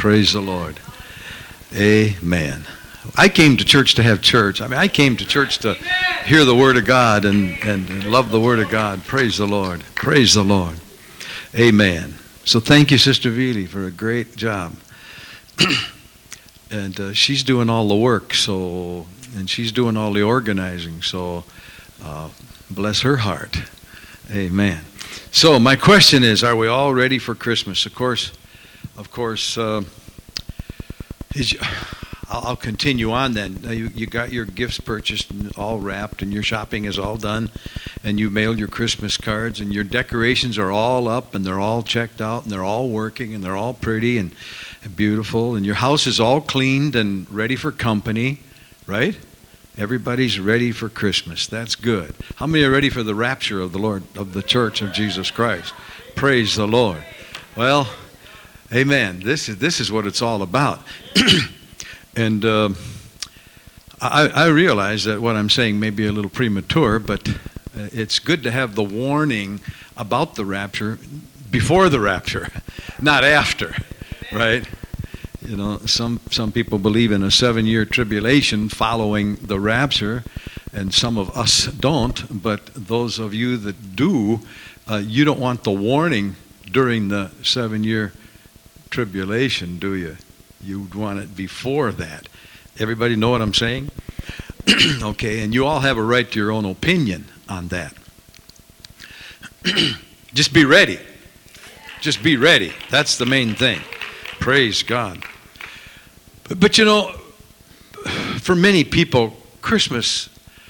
Praise the Lord. Amen. I came to church to have church. I came to church to hear the Word of God and love the Word of God. Praise the Lord. Praise the Lord. Amen. So thank you, Sister Veely, for a great job. And she's doing all the work, and she's doing all the organizing, so bless her heart. Amen. So my question is, are we all ready for Christmas? Of course, I'll continue on then. You got your gifts purchased and all wrapped, and your shopping is all done, and you mailed your Christmas cards, and your decorations are all up, and they're all checked out, and they're all working, and they're all pretty and beautiful, and your house is all cleaned and ready for company, right? Everybody's ready for Christmas. That's good. How many are ready for the rapture of the Lord, of the Church of Jesus Christ? Praise the Lord. Well, amen. This is what it's all about. And I realize that what I'm saying may be a little premature, but it's good to have the warning about the rapture before the rapture, not after, right? You know, some people believe in a 7-year tribulation following the rapture, and some of us don't, but those of you that do, you don't want the warning during the 7-year tribulation, do you? You'd want it before that. Everybody know what I'm saying? Okay, and you all have a right to your own opinion on that. Just be ready. Just be ready. That's the main thing. Praise God. But you know, for many people, Christmas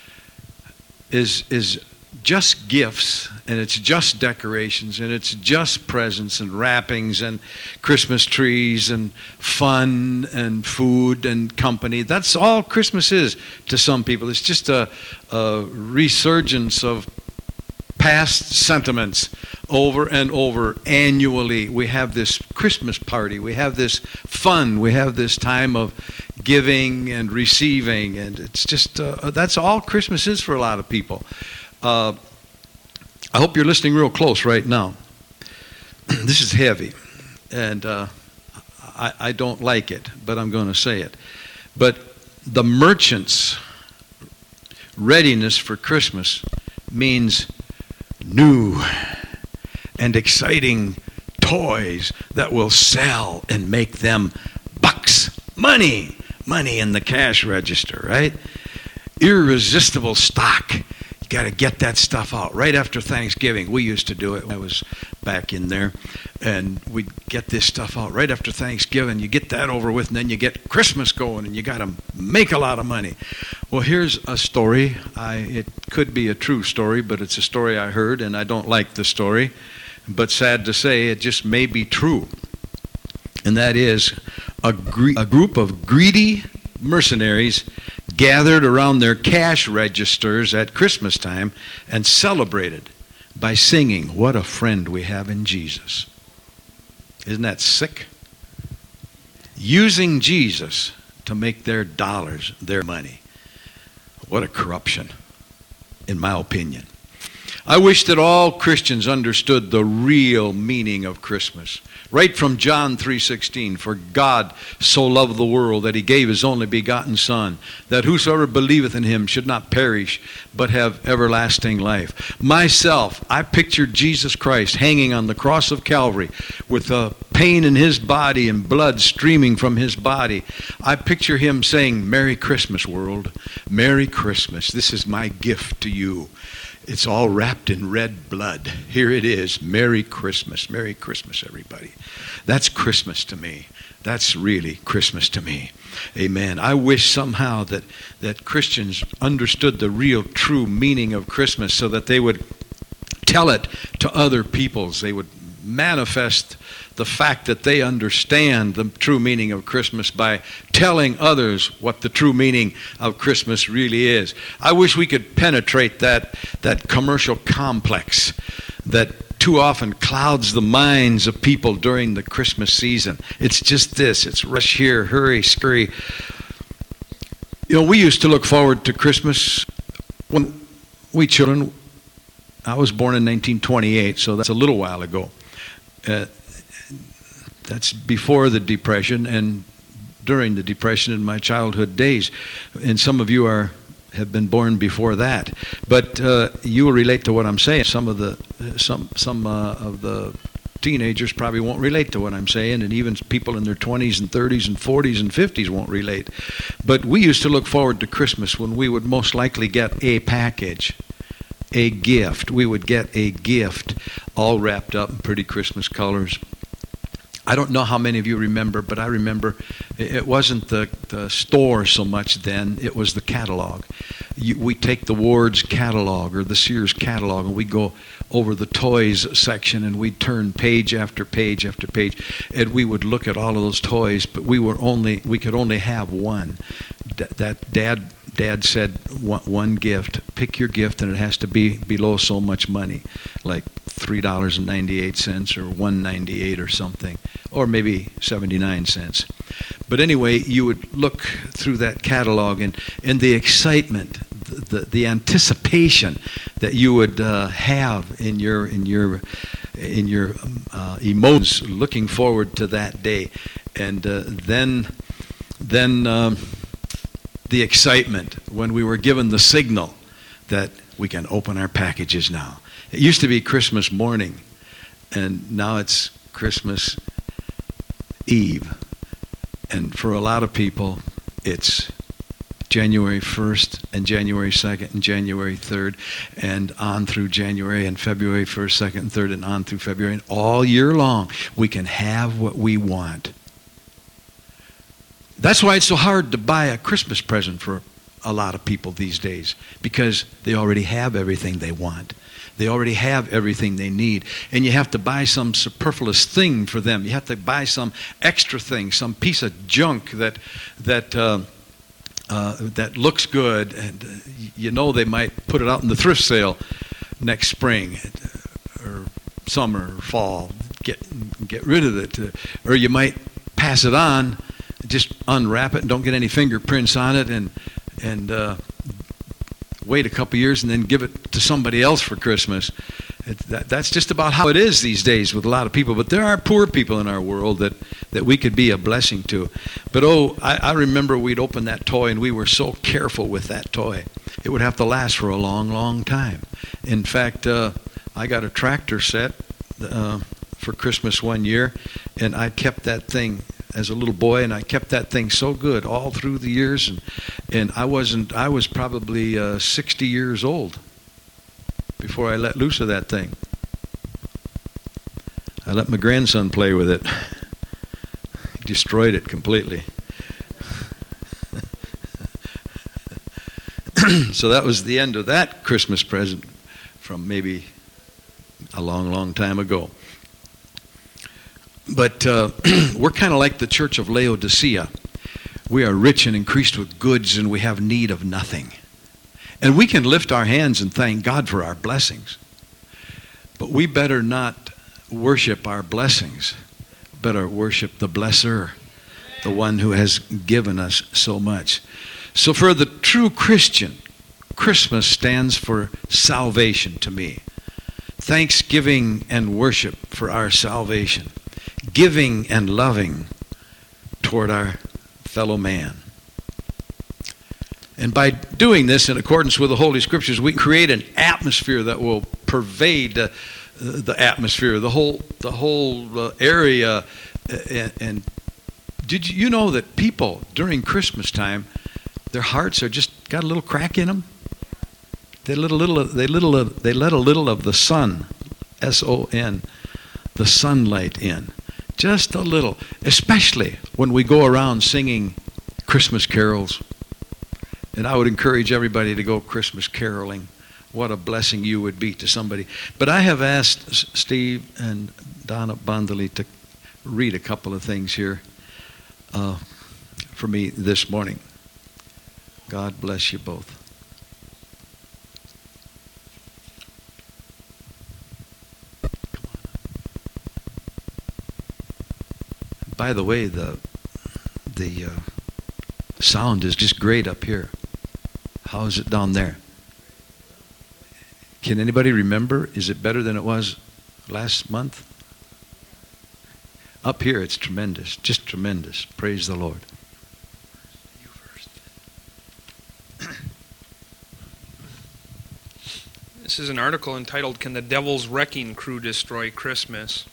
is just gifts, and it's just decorations, and it's just presents and wrappings and Christmas trees and fun and food and company. That's all Christmas is to some people. It's just a resurgence of past sentiments over and over. Annually, we have this Christmas party. We have this fun. We have this time of giving and receiving, and it's just that's all Christmas is for a lot of people. I hope you're listening real close right now. This is heavy, and I don't like it, but I'm going to say it. But the merchant's readiness for Christmas means new and exciting toys that will sell and make them bucks, money in the cash register, right? Irresistible stock. You got to get that stuff out right after Thanksgiving. We used to do it when I was back in there, and we'd get this stuff out right after Thanksgiving. You get that over with, and then you get Christmas going, and you got to make a lot of money. Well, here's a story. It could be a true story, but it's a story I heard, and I don't like the story. But sad to say, it just may be true. And that is a group of greedy mercenaries gathered around their cash registers at Christmas time and celebrated by singing, "What a friend we have in Jesus." Isn't that sick? Using Jesus to make their dollars their money. What a corruption, in my opinion. I wish that all Christians understood the real meaning of Christmas. Right from John 3:16, "For God so loved the world that he gave his only begotten Son, that whosoever believeth in him should not perish, but have everlasting life." Myself, I pictured Jesus Christ hanging on the cross of Calvary with pain in his body and blood streaming from his body. I picture him saying, "Merry Christmas, world. Merry Christmas. This is my gift to you. It's all wrapped in red blood. Here it is. Merry Christmas. Merry Christmas, everybody." That's Christmas to me. That's really Christmas to me. Amen. I wish somehow that Christians understood the real, true meaning of Christmas so that they would tell it to other peoples. They would manifest the fact that they understand the true meaning of Christmas by telling others what the true meaning of Christmas really is. I wish we could penetrate that commercial complex that too often clouds the minds of people during the Christmas season. It's just this. It's rush here, hurry, scurry. You know, we used to look forward to Christmas when we children. I was born in 1928, so that's a little while ago. That's before the Depression and during the Depression in my childhood days. And some of you have been born before that. But you will relate to what I'm saying. Some of the teenagers probably won't relate to what I'm saying, and even people in their 20s and 30s and 40s and 50s won't relate. But we used to look forward to Christmas when we would most likely get a package, a gift. We would get a gift all wrapped up in pretty Christmas colors. I don't know how many of you remember, but I remember it wasn't the store so much then, it was the catalog. We take the Ward's catalog or the Sears catalog and we go over the toys section and we'd turn page after page after page and we would look at all of those toys, but we could only have one. That Dad said one gift, pick your gift and it has to be below so much money, like $3.98 or $1.98 or something, or maybe 79 cents. But anyway, you would look through that catalog and the excitement, the anticipation that you would have in your emotions, looking forward to that day, and then the excitement when we were given the signal that we can open our packages now. It used to be Christmas morning, and now it's Christmas Eve. And for a lot of people, it's January 1st and January 2nd and January 3rd and on through January and February 1st, 2nd, and 3rd and on through February. And all year long, we can have what we want. That's why it's so hard to buy a Christmas present for a lot of people these days, because they already have everything they want. They already have everything they need. And you have to buy some superfluous thing for them. You have to buy some extra thing, some piece of junk that looks good, and you know they might put it out in the thrift sale next spring or summer or fall. Get rid of it. Or you might pass it on, just unwrap it and don't get any fingerprints on it, and wait a couple years and then give it to somebody else for Christmas. That's just about how it is these days with a lot of people. But there are poor people in our world that we could be a blessing to. But I remember we'd open that toy and we were so careful with that toy. It would have to last for a long, long time. In fact, I got a tractor set for Christmas one year, and I kept that thing as a little boy, and I kept that thing so good all through the years, and I was probably 60 years old before I let loose of that thing. I let my grandson play with it. He destroyed it completely. So that was the end of that Christmas present from maybe a long, long time ago. But we're kind of like the church of Laodicea. We are rich and increased with goods, and we have need of nothing. And we can lift our hands and thank God for our blessings. But we better not worship our blessings. Better worship the blesser, the one who has given us so much. So for the true Christian, Christmas stands for salvation to me. Thanksgiving and worship for our salvation. Giving and loving toward our fellow man. And by doing this in accordance with the Holy Scriptures, we create an atmosphere that will pervade the atmosphere, the whole area. And did you know that people during Christmas time, their hearts are just got a little crack in them? They let a little of the sun, S-O-N, the sunlight in. Just a little, especially when we go around singing Christmas carols. And I would encourage everybody to go Christmas caroling. What a blessing you would be to somebody. But I have asked Steve and Donna Bondley to read a couple of things here for me this morning. God bless you both. By the way, the sound is just great up here. How is it down there? Can anybody remember? Is it better than it was last month? Up here, it's tremendous, just tremendous. Praise the Lord. You first. This is an article entitled, "Can the Devil's Wrecking Crew Destroy Christmas?"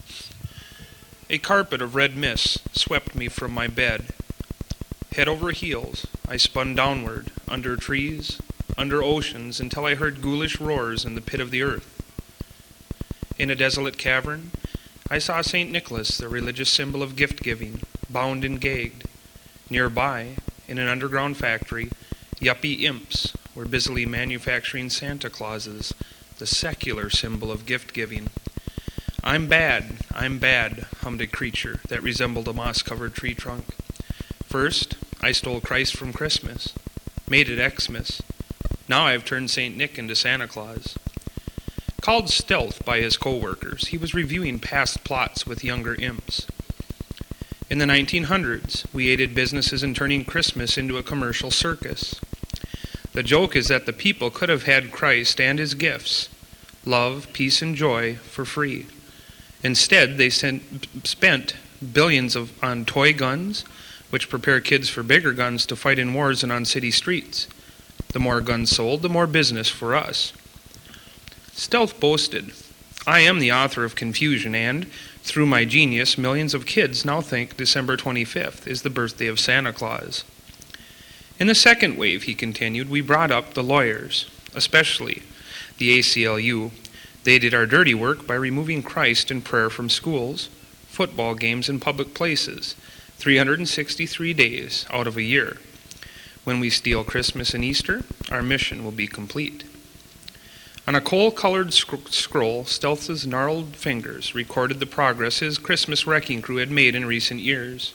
A carpet of red mist swept me from my bed. Head over heels, I spun downward, under trees, under oceans, until I heard ghoulish roars in the pit of the earth. In a desolate cavern, I saw St. Nicholas, the religious symbol of gift-giving, bound and gagged. Nearby, in an underground factory, yuppie imps were busily manufacturing Santa Clauses, the secular symbol of gift-giving. I'm bad, hummed a creature that resembled a moss-covered tree trunk. First, I stole Christ from Christmas, made it Xmas. Now I've turned St. Nick into Santa Claus. Called Stealth by his co-workers, he was reviewing past plots with younger imps. In the 1900s, we aided businesses in turning Christmas into a commercial circus. The joke is that the people could have had Christ and his gifts, love, peace, and joy, for free. Instead, they spent billions on toy guns, which prepare kids for bigger guns to fight in wars and on city streets. The more guns sold, the more business for us. Stealth boasted, "I am the author of confusion, and, through my genius, millions of kids now think December 25th is the birthday of Santa Claus." In the second wave, he continued, we brought up the lawyers, especially the ACLU. They did our dirty work by removing Christ and prayer from schools, football games, and public places, 363 days out of a year. When we steal Christmas and Easter, our mission will be complete. On a coal-colored scroll, Stealth's gnarled fingers recorded the progress his Christmas wrecking crew had made in recent years.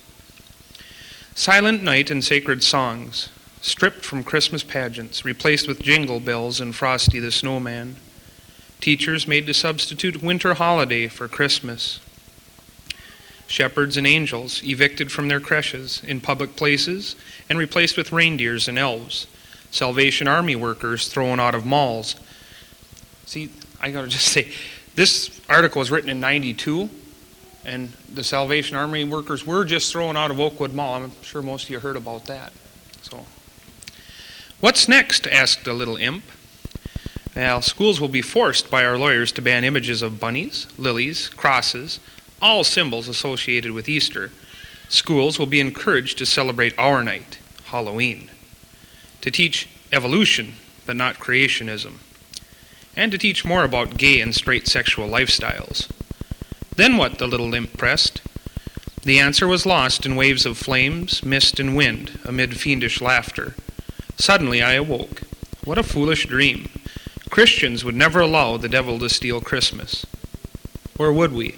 Silent night and sacred songs, stripped from Christmas pageants, replaced with jingle bells and Frosty the Snowman. Teachers made to substitute winter holiday for Christmas. Shepherds and angels evicted from their creches in public places and replaced with reindeers and elves. Salvation Army workers thrown out of malls. See, I gotta just say, this article was written in 92, and the Salvation Army workers were just thrown out of Oakwood Mall. I'm sure most of you heard about that. So, what's next? Asked a little imp. Well, schools will be forced by our lawyers to ban images of bunnies, lilies, crosses, all symbols associated with Easter. Schools will be encouraged to celebrate our night, Halloween, to teach evolution, but not creationism, and to teach more about gay and straight sexual lifestyles. Then what? The little imp pressed. The answer was lost in waves of flames, mist, and wind, amid fiendish laughter. Suddenly I awoke. What a foolish dream. Christians would never allow the devil to steal Christmas. Or would we?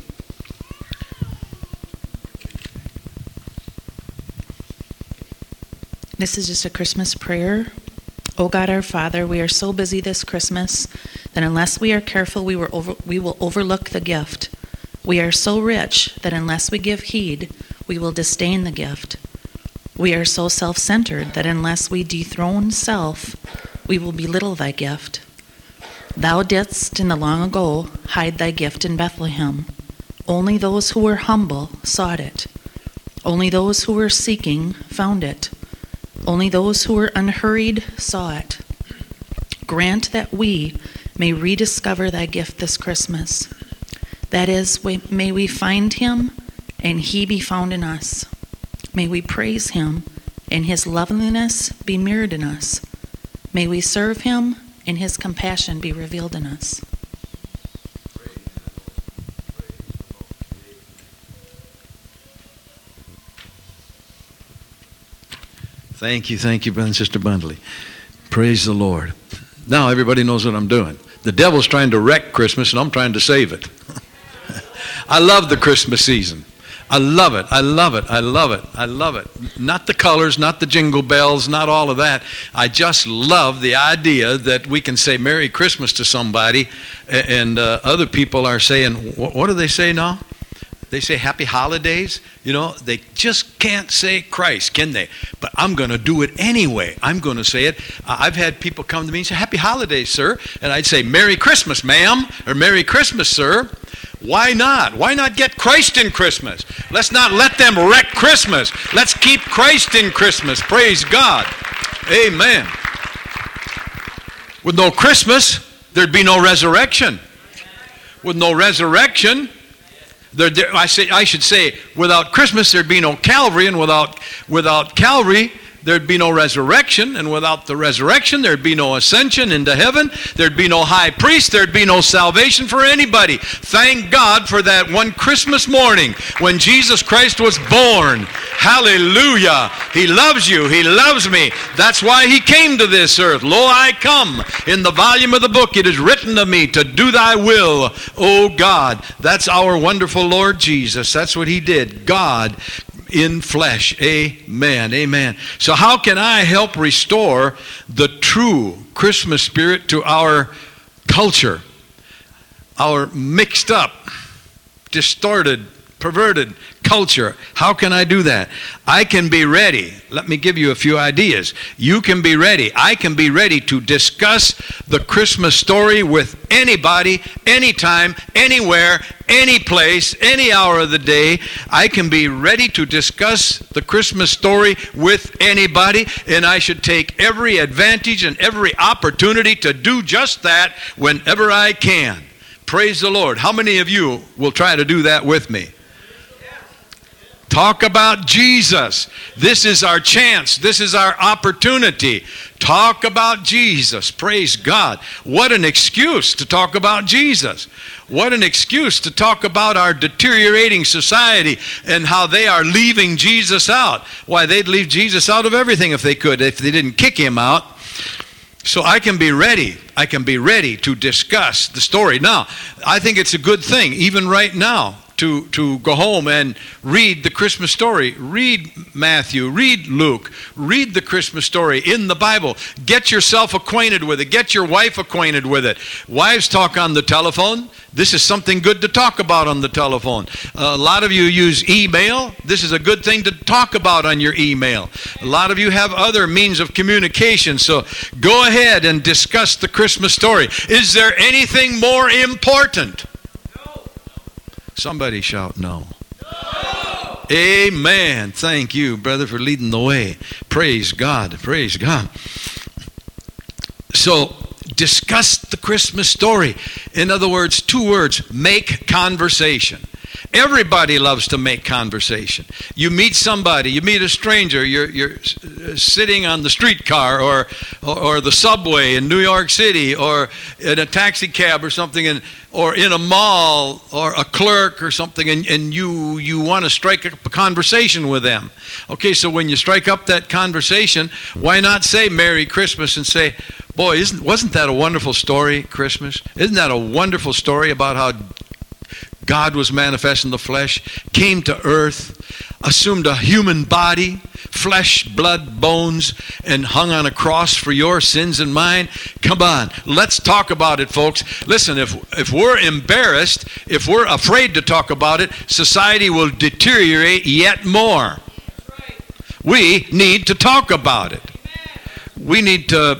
This is just a Christmas prayer. Oh God, our Father, we are so busy this Christmas that unless we are careful, we will overlook the gift. We are so rich that unless we give heed, we will disdain the gift. We are so self-centered that unless we dethrone self, we will belittle thy gift. Thou didst in the long ago hide thy gift in Bethlehem. Only those who were humble sought it. Only those who were seeking found it. Only those who were unhurried saw it. Grant that we may rediscover thy gift this Christmas. That is, may we find him and he be found in us. May we praise him and his loveliness be mirrored in us. May we serve him and his compassion be revealed in us. Thank you, Brother and Sister Bundley. Praise the Lord. Now everybody knows what I'm doing. The devil's trying to wreck Christmas, and I'm trying to save it. I love the Christmas season. I love it. Not the colors, not the jingle bells, not all of that. I just love the idea that we can say Merry Christmas to somebody, and other people are saying, what do they say now? They say happy holidays. They just can't say Christ, can they? But I'm going to do it anyway. I'm going to say it. I've had people come to me and say, happy holidays, sir. And I'd say, Merry Christmas, ma'am, or Merry Christmas, sir. Why not? Why not get Christ in Christmas? Let's not let them wreck Christmas. Let's keep Christ in Christmas. Praise God. Amen. With no Christmas, there'd be no resurrection. With no resurrection, I should say, without Christmas, there'd be no Calvary, and without Calvary, there'd be no resurrection, and without the resurrection, there'd be no ascension into heaven, there'd be no high priest, there'd be no salvation for anybody. Thank God for that one Christmas morning when Jesus Christ was born. Hallelujah. He loves you. He loves me. That's why he came to this earth. Lo, I come. In the volume of the book it is written of me to do thy will, O God. That's our wonderful Lord Jesus. That's what he did. God in flesh. Amen. Amen. So how can I help restore the true Christmas spirit to our culture, our mixed up, distorted, perverted culture? How can I do that? I can be ready. Let me give you a few ideas. You can be ready. I can be ready to discuss the Christmas story with anybody, anytime, anywhere, any place, any hour of the day. I can be ready to discuss the Christmas story with anybody, and I should take every advantage and every opportunity to do just that whenever I can. Praise the Lord. How many of you will try to do that with me? Talk about Jesus. This is our chance. This is our opportunity. Talk about Jesus. Praise God. What an excuse to talk about Jesus. What an excuse to talk about our deteriorating society and how they are leaving Jesus out. Why, they'd leave Jesus out of everything if they could, if they didn't kick him out. So I can be ready. I can be ready to discuss the story. Now, I think it's a good thing, even right now, to go home and read the Christmas story. Read Matthew, read Luke, read the Christmas story in the Bible. Get yourself acquainted with it. Get your wife acquainted with it. Wives talk on the telephone. This is something good to talk about on the telephone. A lot of you use email. This is a good thing to talk about on your email. A lot of you have other means of communication. So go ahead and discuss the Christmas story. Is there anything more important? Somebody shout no. No. Amen. Thank you, brother, for leading the way. Praise God. Praise God. So, discuss the Christmas story. In other words, 2 words, make conversation. Everybody loves to make conversation. You meet somebody, you meet a stranger, you're sitting on the streetcar or the subway in New York City or in a taxi cab or something, or in a mall or a clerk or something, and you want to strike up a conversation with them. Okay, so when you strike up that conversation, why not say Merry Christmas and say, boy, wasn't that a wonderful story, Christmas? Isn't that a wonderful story about how God was manifest in the flesh, came to earth, assumed a human body, flesh, blood, bones, and hung on a cross for your sins and mine? Come on, let's talk about it, folks. Listen, if we're embarrassed, if we're afraid to talk about it, society will deteriorate yet more. We need to talk about it. We need to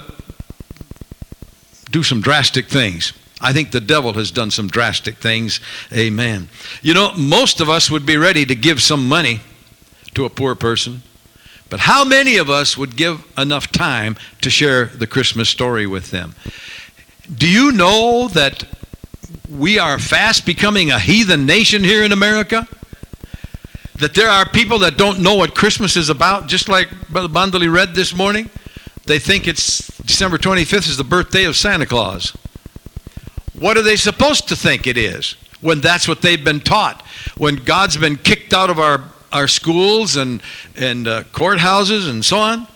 do some drastic things. I think the devil has done some drastic things. Amen. You know, most of us would be ready to give some money to a poor person. But how many of us would give enough time to share the Christmas story with them? Do you know that we are fast becoming a heathen nation here in America? That there are people that don't know what Christmas is about, just like Brother Bandali read this morning. They think it's December 25th is the birthday of Santa Claus. What are they supposed to think it is when that's what they've been taught? When God's been kicked out of our schools and courthouses and so on?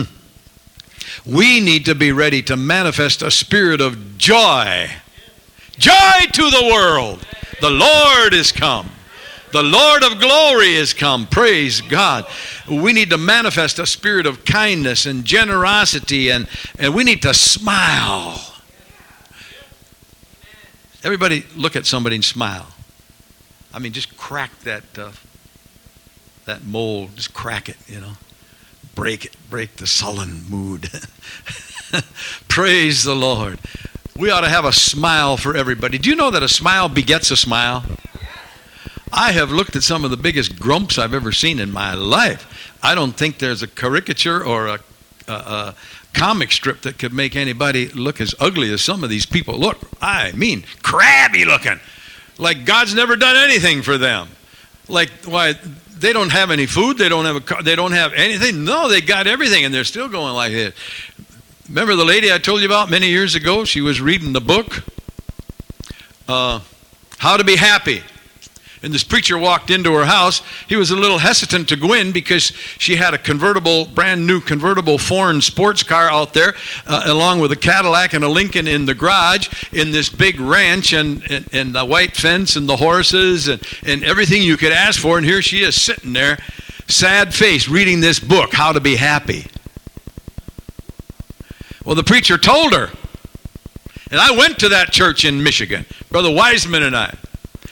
We need to be ready to manifest a spirit of joy. Joy to the world. The Lord is come. The Lord of glory is come. Praise God. We need to manifest a spirit of kindness and generosity, and we need to smile. Everybody look at somebody and smile. I mean, just crack that mold. Just crack it, Break it. Break the sullen mood. Praise the Lord. We ought to have a smile for everybody. Do you know that a smile begets a smile? I have looked at some of the biggest grumps I've ever seen in my life. I don't think there's a caricature or a comic strip that could make anybody look as ugly as some of these people look. I mean, crabby looking. Like God's never done anything for them. Like, why, they don't have any food, they don't have a car, they don't have anything. No, they got everything, and they're still going like this. Remember the lady I told you about many years ago? She was reading the book, How to Be Happy. And this preacher walked into her house. He was a little hesitant to go in because she had a brand new convertible foreign sports car out there, along with a Cadillac and a Lincoln in the garage, in this big ranch, and the white fence and the horses and everything you could ask for. And here she is sitting there, sad face, reading this book, How to Be Happy. Well, the preacher told her, and I went to that church in Michigan, Brother Wiseman and I.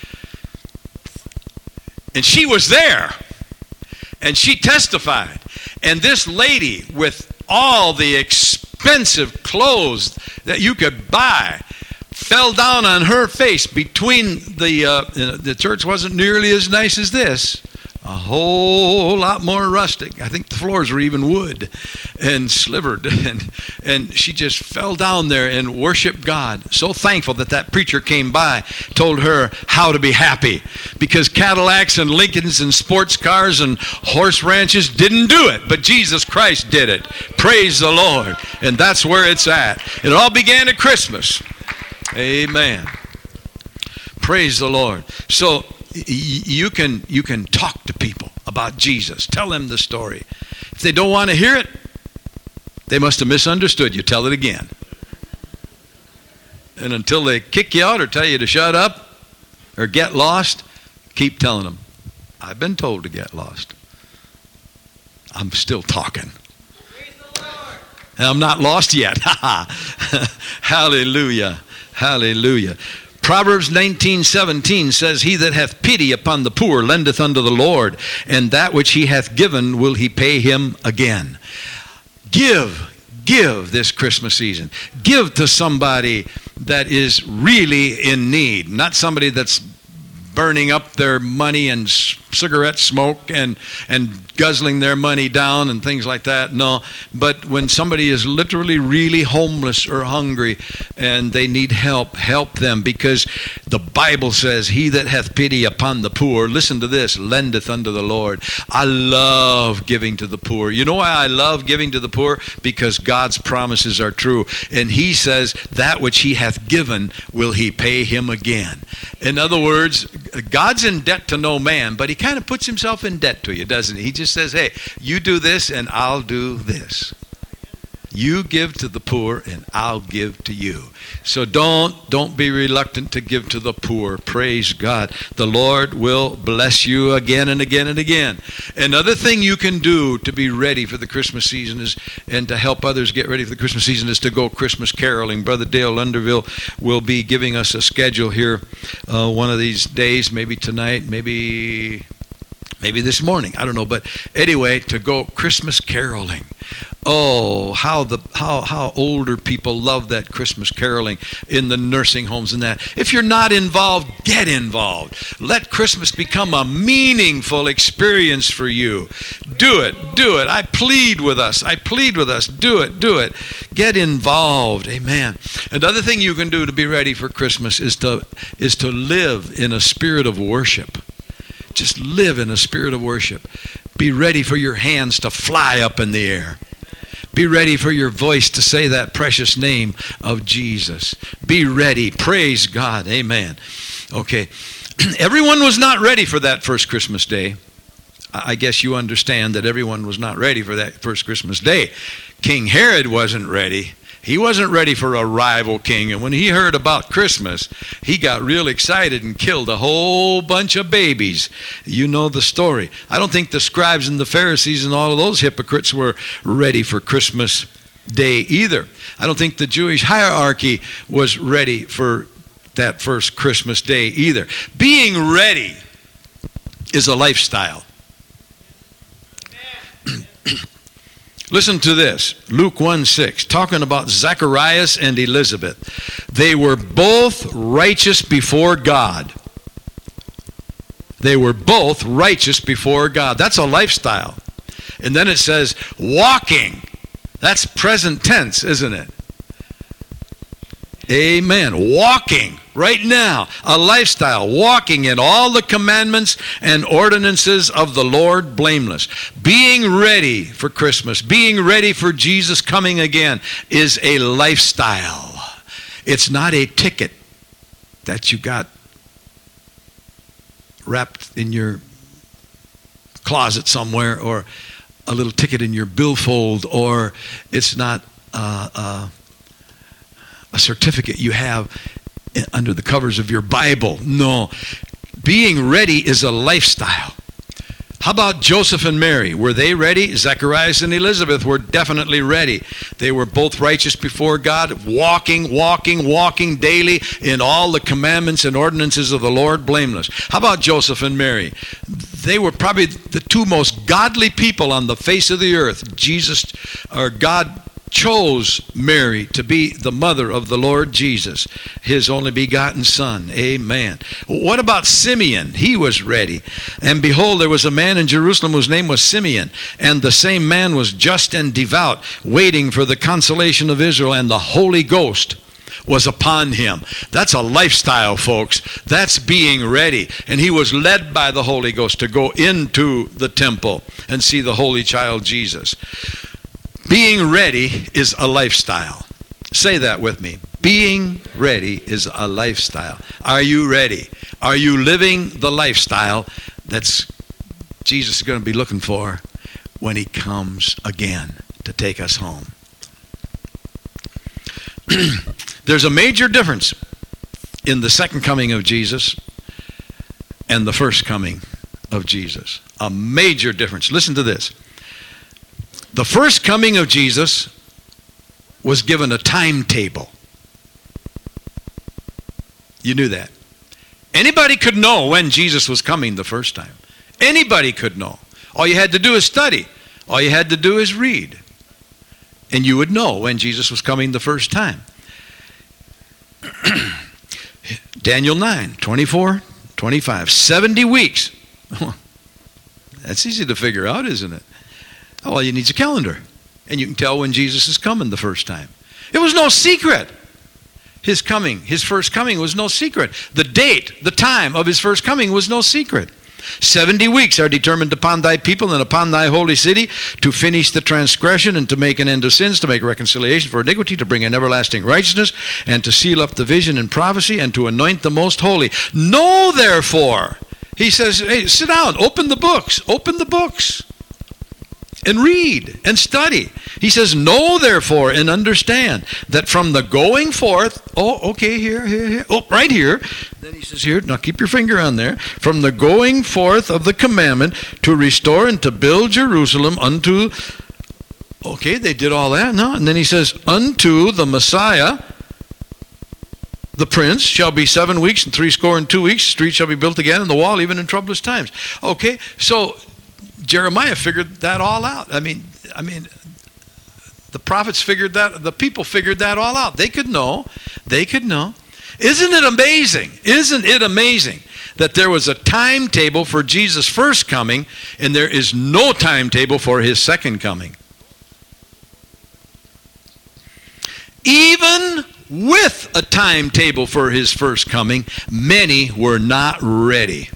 And she was there, and she testified. And this lady, with all the expensive clothes that you could buy, fell down on her face between the church wasn't nearly as nice as this. A whole lot more rustic. I think the floors were even wood and slivered. And she just fell down there and worshiped God. So thankful that preacher came by, told her how to be happy. Because Cadillacs and Lincolns and sports cars and horse ranches didn't do it. But Jesus Christ did it. Praise the Lord. And that's where it's at. It all began at Christmas. Amen. Praise the Lord. So you can talk to people about Jesus. Tell them the story. If they don't want to hear it, they must have misunderstood you. Tell it again. And until they kick you out or tell you to shut up or get lost, keep telling them, I've been told to get lost. I'm still talking. And I'm not lost yet. Hallelujah. Hallelujah. Proverbs 19:17 says, He that hath pity upon the poor lendeth unto the Lord, and that which he hath given will he pay him again. Give this Christmas season. Give to somebody that is really in need, not somebody that's burning up their money and cigarette smoke and guzzling their money down and things like that. No, but when somebody is literally really homeless or hungry and they need help, help them, because the Bible says, He that hath pity upon the poor, listen to this, lendeth unto the Lord. I love giving to the poor. You know why I love giving to the poor? Because God's promises are true. And He says, that which He hath given will He pay him again. In other words, God's in debt to no man, but He kind of puts Himself in debt to you, doesn't He? He just says, hey, you do this and I'll do this. You give to the poor and I'll give to you. So don't be reluctant to give to the poor. Praise God. The Lord will bless you again and again and again. Another thing you can do to be ready for the Christmas season is, and to help others get ready for the Christmas season, is to go Christmas caroling. Brother Dale Lunderville will be giving us a schedule here one of these days, maybe tonight, maybe this morning, I don't know, but anyway, to go Christmas caroling. Oh, how older people love that Christmas caroling in the nursing homes and that. If you're not involved, get involved. Let Christmas become a meaningful experience for you. Do it. I plead with us. Do it. Get involved. Amen. Another thing you can do to be ready for Christmas is to live in a spirit of worship. Just live in a spirit of worship. Be ready for your hands to fly up in the air. Be ready for your voice to say that precious name of Jesus. Be ready. Praise God. Amen. Okay. Everyone was not ready for that first Christmas day. I guess you understand that everyone was not ready for that first Christmas day. King Herod wasn't ready. He wasn't ready for a rival king. And when he heard about Christmas, he got real excited and killed a whole bunch of babies. You know the story. I don't think the scribes and the Pharisees and all of those hypocrites were ready for Christmas Day either. I don't think the Jewish hierarchy was ready for that first Christmas Day either. Being ready is a lifestyle. Listen to this, Luke 1:6, talking about Zacharias and Elizabeth. They were both righteous before God. They were both righteous before God. That's a lifestyle. And then it says walking. That's present tense, isn't it? Amen. Walking right now, a lifestyle, walking in all the commandments and ordinances of the Lord blameless. Being ready for Christmas, being ready for Jesus coming again is a lifestyle. It's not a ticket that you got wrapped in your closet somewhere, or a little ticket in your billfold, or it's not a certificate you have under the covers of your Bible. No. Being ready is a lifestyle. How about Joseph and Mary? Were they ready? Zacharias and Elizabeth were definitely ready. They were both righteous before God, walking daily in all the commandments and ordinances of the Lord blameless. How about Joseph and Mary? They were probably the two most godly people on the face of the earth. God chose Mary to be the mother of the Lord Jesus, his only begotten son. Amen. What about Simeon? He was ready. And behold, there was a man in Jerusalem whose name was Simeon, and the same man was just and devout, waiting for the consolation of Israel, and the Holy Ghost was upon him. That's a lifestyle, folks. That's being ready. And he was led by the Holy Ghost to go into the temple and see the Holy Child Jesus. Being ready is a lifestyle. Say that with me. Being ready is a lifestyle. Are you ready? Are you living the lifestyle that's Jesus is going to be looking for when he comes again to take us home? There's a major difference in the second coming of Jesus and the first coming of Jesus. A major difference. Listen to this. The first coming of Jesus was given a timetable. You knew that. Anybody could know when Jesus was coming the first time. Anybody could know. All you had to do is study. All you had to do is read. And you would know when Jesus was coming the first time. Daniel 9, 24, 25. 70 weeks. That's easy to figure out, isn't it? All you need is a calendar, and you can tell when Jesus is coming the first time. It was no secret. His coming, his first coming was no secret. The date, the time of his first coming was no secret. 70 weeks are determined upon thy people and upon thy holy city to finish the transgression and to make an end of sins, to make reconciliation for iniquity, to bring an everlasting righteousness, and to seal up the vision and prophecy, and to anoint the most holy. Know therefore, he says, hey, sit down, open the books, and read and study. He says, know therefore and understand that from the going forth, right here. Then he says here, now keep your finger on there. From the going forth of the commandment to restore and to build Jerusalem unto, they did all that. No, and then he says, unto the Messiah, the prince, shall be 7 weeks and 62 weeks. The street shall be built again, and the wall even in troublous times. Okay, so Jeremiah figured that all out. I mean, the prophets figured that, the people figured that all out. They could know. Isn't it amazing? Isn't it amazing that there was a timetable for Jesus' first coming and there is no timetable for his second coming? Even with a timetable for his first coming, many were not ready.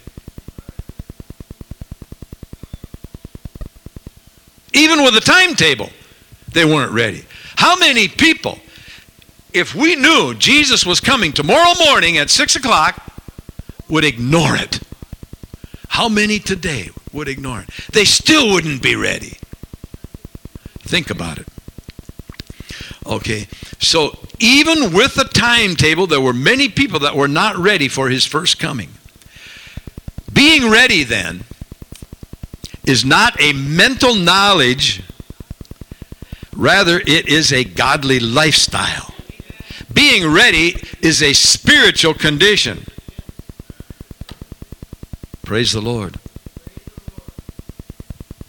Even with a timetable, they weren't ready. How many people, if we knew Jesus was coming tomorrow morning at 6 o'clock, would ignore it? How many today would ignore it? They still wouldn't be ready. Think about it. Okay, so even with a timetable, there were many people that were not ready for his first coming. Being ready then is not a mental knowledge, rather it is a godly lifestyle. Being ready is a spiritual condition. Praise the Lord.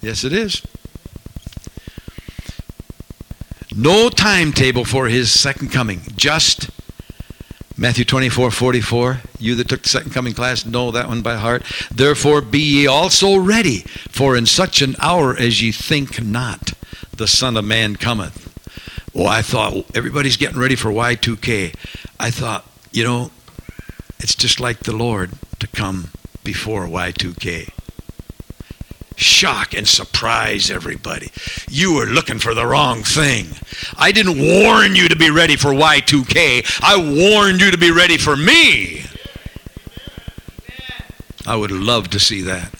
Yes, it is. No timetable for his second coming. Just Matthew 24:44. You that took the second coming class know that one by heart. Therefore be ye also ready, for in such an hour as ye think not, the Son of Man cometh. Oh, I thought everybody's getting ready for Y2K. I thought, it's just like the Lord to come before Y2K. Shock and surprise everybody. You were looking for the wrong thing. I didn't warn you to be ready for Y2K. I warned you to be ready for me. I would love to see that.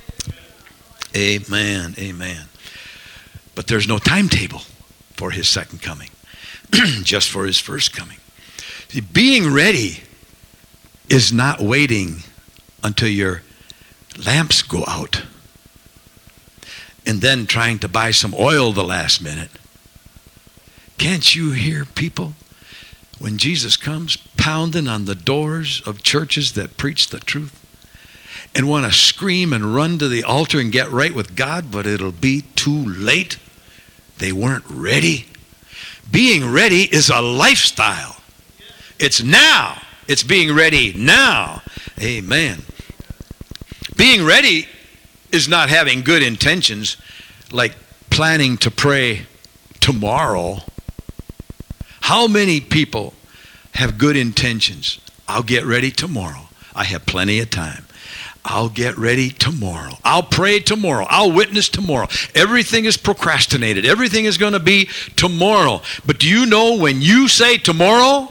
Amen, amen. But there's no timetable for his second coming, just for his first coming. See, being ready is not waiting until your lamps go out and then trying to buy some oil the last minute. Can't you hear people when Jesus comes pounding on the doors of churches that preach the truth and want to scream and run to the altar and get right with God, but it'll be too late? They weren't ready. Being ready is a lifestyle. It's now. It's being ready now. Amen. Being ready is not having good intentions, like planning to pray tomorrow. How many people have good intentions? I'll get ready tomorrow. I have plenty of time. I'll get ready tomorrow. I'll pray tomorrow. I'll witness tomorrow. Everything is procrastinated. Everything is going to be tomorrow. But do you know when you say tomorrow,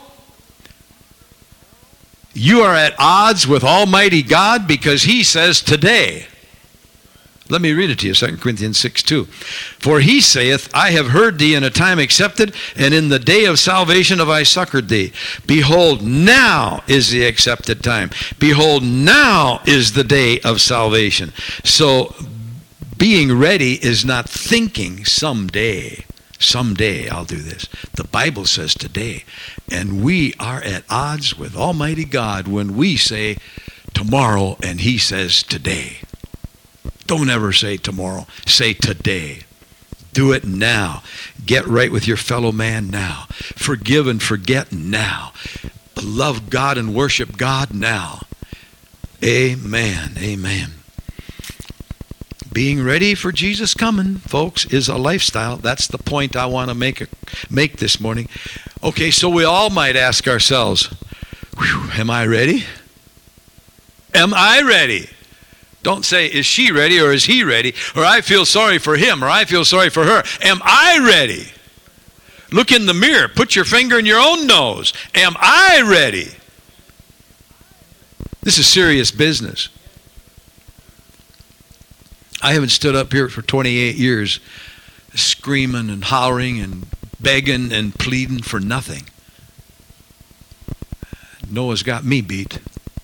you are at odds with Almighty God, because he says today. Let me read it to you, 2 Corinthians 6:2. For he saith, I have heard thee in a time accepted, and in the day of salvation have I succored thee. Behold, now is the accepted time. Behold, now is the day of salvation. So being ready is not thinking someday I'll do this. The Bible says today. And we are at odds with Almighty God when we say tomorrow and he says today. Don't ever say tomorrow. Say today. Do it now. Get right with your fellow man now. Forgive and forget now. Love God and worship God now. Amen. Amen. Being ready for Jesus coming, folks, is a lifestyle. That's the point I want to make this morning. Okay, so we all might ask ourselves, am I ready? Am I ready? Don't say, is she ready or is he ready? Or I feel sorry for him or I feel sorry for her. Am I ready? Look in the mirror. Put your finger in your own nose. Am I ready? This is serious business. I haven't stood up here for 28 years screaming and hollering and begging and pleading for nothing. Noah's got me beat.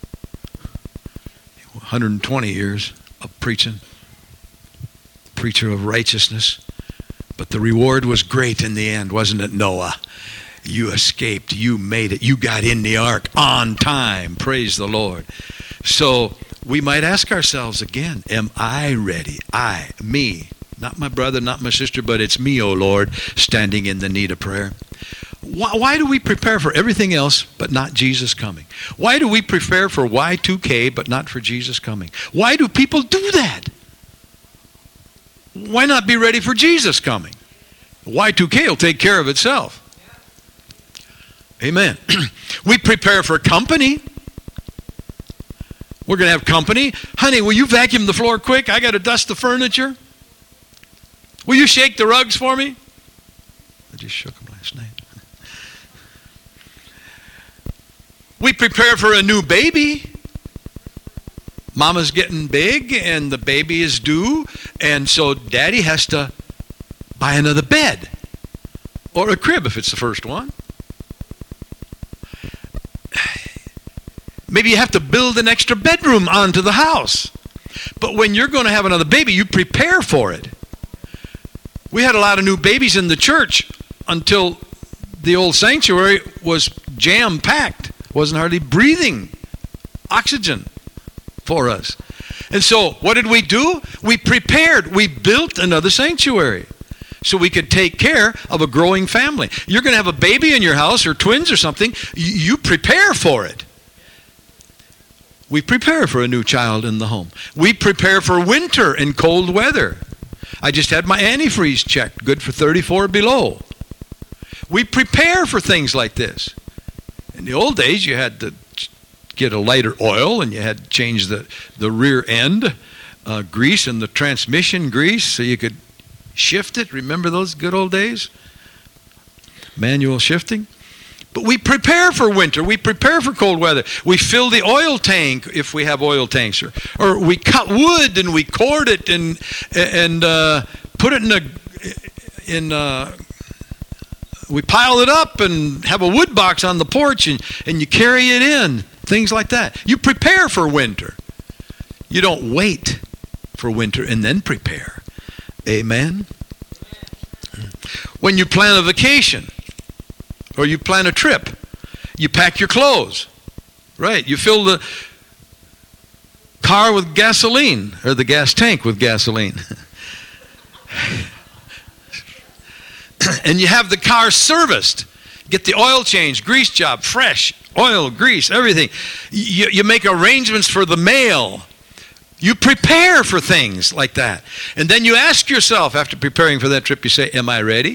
120 years of preaching, preacher of righteousness. But the reward was great in the end, wasn't it, Noah? You escaped. You made it. You got in the ark on time. Praise the Lord. So we might ask ourselves again, am I ready? Me. Not my brother, not my sister, but it's me, O Lord, standing in the need of prayer. Why do we prepare for everything else but not Jesus coming? Why do we prepare for Y2K but not for Jesus coming? Why do people do that? Why not be ready for Jesus coming? Y2K will take care of itself. Amen. We prepare for company. We're going to have company. Honey, will you vacuum the floor quick? I got to dust the furniture. Will you shake the rugs for me? I just shook them last night. We prepare for a new baby. Mama's getting big and the baby is due, and so daddy has to buy another bed or a crib if it's the first one. Maybe you have to build an extra bedroom onto the house. But when you're going to have another baby, you prepare for it. We had a lot of new babies in the church until the old sanctuary was jam-packed. Wasn't hardly breathing oxygen. for us. And so what did we do? We prepared. We built another sanctuary so we could take care of a growing family. You're going to have a baby in your house or twins or something. You prepare for it. We prepare for a new child in the home. We prepare for winter and cold weather. I just had my antifreeze checked, good for 34 below. We prepare for things like this. In the old days, you had to get a lighter oil, and you had to change the rear end grease and the transmission grease so you could shift it. Remember those good old days? Manual shifting. But we prepare for winter. We prepare for cold weather. We fill the oil tank if we have oil tanks. Or we cut wood and we cord it and put it we pile it up and have a wood box on the porch and you carry it in. Things like that. You prepare for winter. You don't wait for winter and then prepare. Amen? When you plan a vacation or you plan a trip, you pack your clothes. Right? You fill the car with gasoline or the gas tank with gasoline. And you have the car serviced. Get the oil change, grease job, fresh, oil, grease, everything. You make arrangements for the mail. You prepare for things like that. And then you ask yourself, after preparing for that trip, you say, am I ready?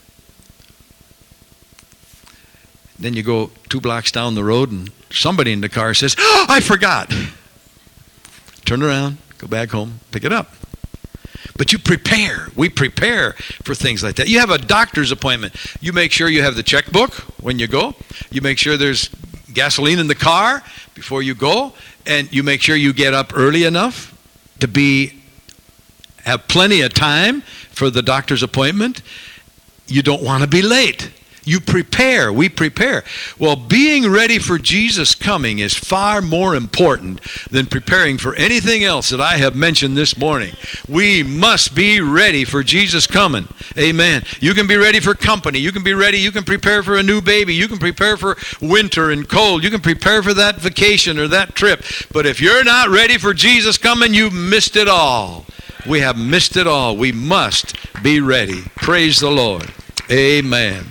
Then you go 2 blocks down the road and somebody in the car says, oh, I forgot. Turn around, go back home, pick it up. But you prepare. We prepare for things like that. You have a doctor's appointment. You make sure you have the checkbook when you go. You make sure there's gasoline in the car before you go. And you make sure you get up early enough to have plenty of time for the doctor's appointment. You don't want to be late. You prepare. We prepare. Well, being ready for Jesus' coming is far more important than preparing for anything else that I have mentioned this morning. We must be ready for Jesus' coming. Amen. You can be ready for company. You can be ready. You can prepare for a new baby. You can prepare for winter and cold. You can prepare for that vacation or that trip. But if you're not ready for Jesus' coming, you've missed it all. We have missed it all. We must be ready. Praise the Lord. Amen.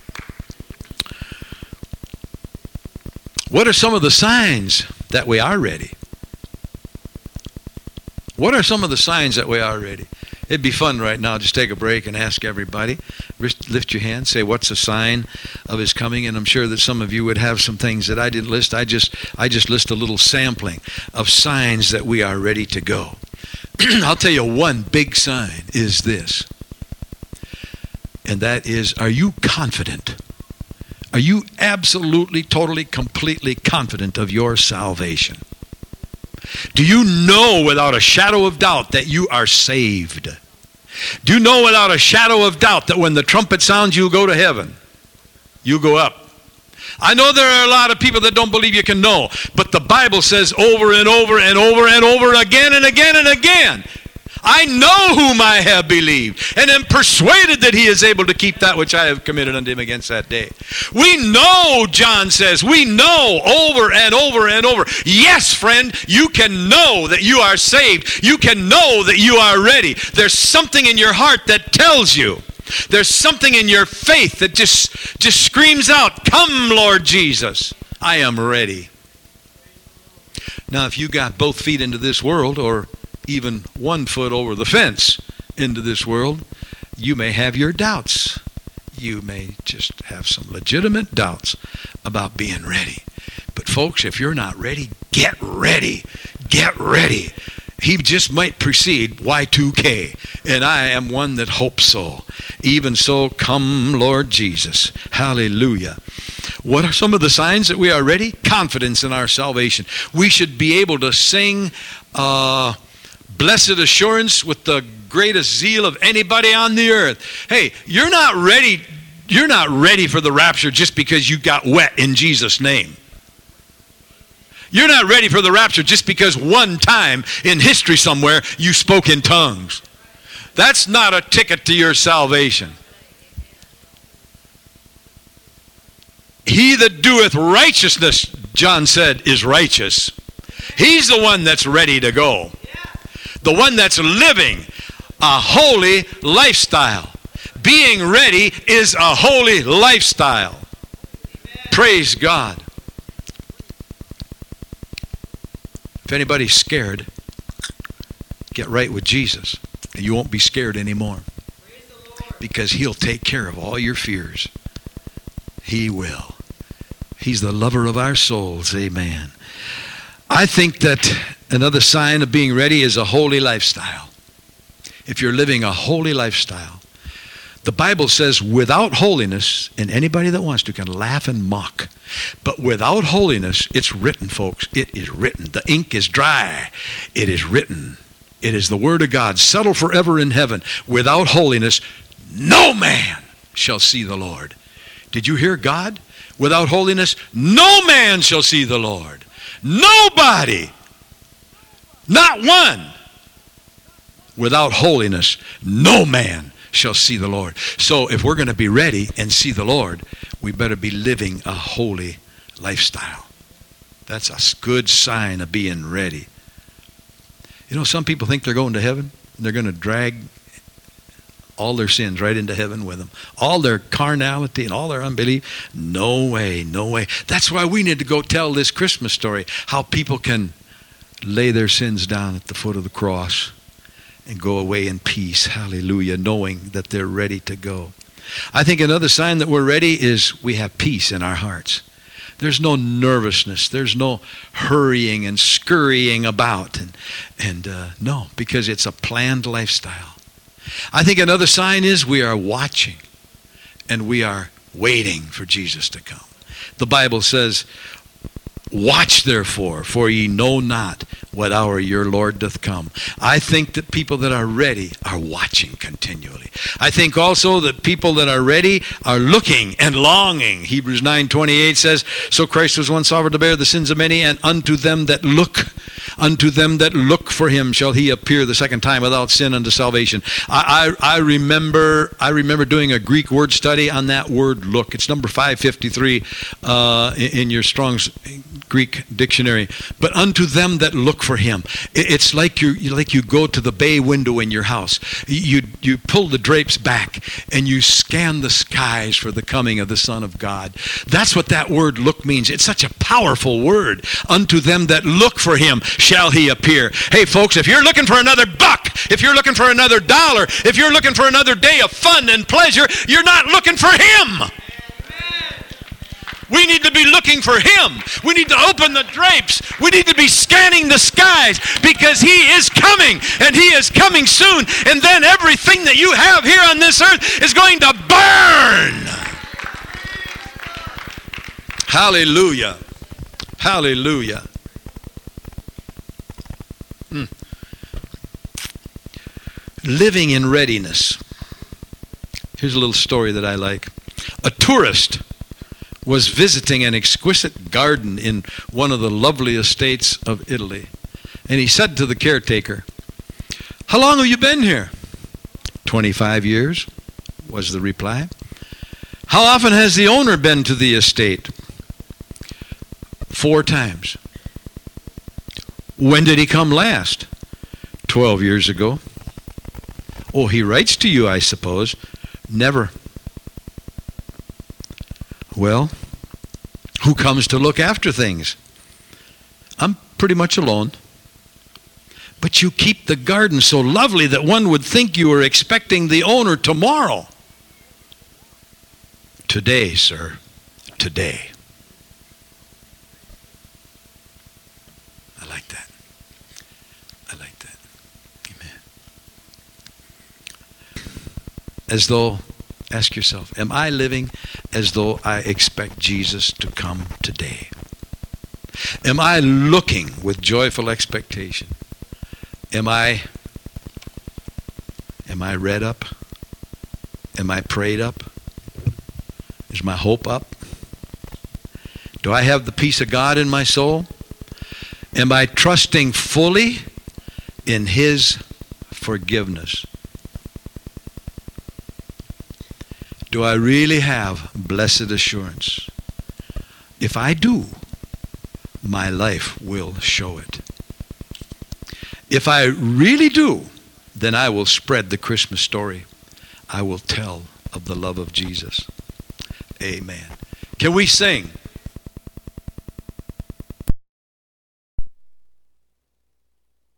What are some of the signs that we are ready? What are some of the signs that we are ready? It'd be fun right now. Just take a break and ask everybody. Lift your hand. Say, what's a sign of his coming? And I'm sure that some of you would have some things that I didn't list. I just list a little sampling of signs that we are ready to go. I'll tell you one big sign is this. And that is, are you confident? Are you absolutely, totally, completely confident of your salvation? Do you know without a shadow of doubt that you are saved? Do you know without a shadow of doubt that when the trumpet sounds, you'll go to heaven? You go up. I know there are a lot of people that don't believe you can know, but the Bible says over and over and over and over again and again and again, I know whom I have believed, and am persuaded that he is able to keep that which I have committed unto him against that day. We know, John says, we know over and over and over. Yes, friend, you can know that you are saved. You can know that you are ready. There's something in your heart that tells you. There's something in your faith that just screams out, come, Lord Jesus, I am ready. Now, if you got both feet into this world, or even 1 foot over the fence into this world, you may have your doubts. You may just have some legitimate doubts about being ready. But folks, if you're not ready, get ready. Get ready. He just might precede Y2K, and I am one that hopes so. Even so, come, Lord Jesus. Hallelujah. What are some of the signs that we are ready? Confidence in our salvation. We should be able to sing blessed assurance with the greatest zeal of anybody on the earth. Hey, you're not ready for the rapture just because you got wet in Jesus' name. You're not ready for the rapture just because one time in history somewhere you spoke in tongues. That's not a ticket to your salvation. He that doeth righteousness, John said, is righteous. He's the one that's ready to go. The one that's living a holy lifestyle. Being ready is a holy lifestyle. Praise God. If anybody's scared, get right with Jesus, and you won't be scared anymore. Because He'll take care of all your fears. He will. He's the lover of our souls. Amen. I think that another sign of being ready is a holy lifestyle. If you're living a holy lifestyle, the Bible says without holiness, and anybody that wants to can laugh and mock, but without holiness, it's written, folks. It is written. The ink is dry. It is written. It is the Word of God, settled forever in heaven. Without holiness, no man shall see the Lord. Did you hear God? Without holiness, no man shall see the Lord. Nobody. Not one. Without holiness, no man shall see the Lord. So if we're going to be ready and see the Lord, we better be living a holy lifestyle. That's a good sign of being ready. You know, some people think they're going to heaven, and they're going to drag all their sins right into heaven with them. All their carnality and all their unbelief. No way, no way. That's why we need to go tell this Christmas story, how people can lay their sins down at the foot of the cross and go away in peace. Hallelujah, knowing that they're ready to go. I think another sign that we're ready is we have peace in our hearts. There's no nervousness. There's no hurrying and scurrying about. No, because it's a planned lifestyle. I think another sign is we are watching and we are waiting for Jesus to come. The Bible says, watch therefore, for ye know not what hour your Lord doth come. I think that people that are ready are watching continually. I think also that people that are ready are looking and longing. Hebrews 9:28 says, so Christ was once offered to bear the sins of many, and unto them that look for him shall he appear the second time without sin unto salvation. I remember doing a Greek word study on that word look. It's number 553 in your Strong's Greek dictionary. But unto them that look for him. It's like you go to the bay window in your house. You pull the drapes back and you scan the skies for the coming of the Son of God. That's what that word look means. It's such a powerful word. Unto them that look for him shall he appear. Hey folks, if you're looking for another buck, if you're looking for another dollar, if you're looking for another day of fun and pleasure, you're not looking for him. We need to be looking for him. We need to open the drapes. We need to be scanning the skies, because he is coming, and he is coming soon. And then everything that you have here on this earth is going to burn. Hallelujah. Hallelujah. Living in readiness. Here's a little story that I like. A tourist was visiting an exquisite garden in one of the lovely estates of Italy. And he said to the caretaker, how long have you been here? 25 years, was the reply. How often has the owner been to the estate? 4 times. When did he come last? 12 years ago. Oh, he writes to you, I suppose. Never. Well, who comes to look after things? I'm pretty much alone. But you keep the garden so lovely that one would think you were expecting the owner tomorrow. Today, sir. Today. I like that. I like that. Amen. As though, ask yourself, am I living as though I expect Jesus to come today? Am I looking with joyful expectation? Am I read up? Am I prayed up? Is my hope up? Do I have the peace of God in my soul? Am I trusting fully in his forgiveness? Do I really have blessed assurance? If I do, my life will show it. If I really do, then I will spread the Christmas story. I will tell of the love of Jesus. Amen. Can we sing?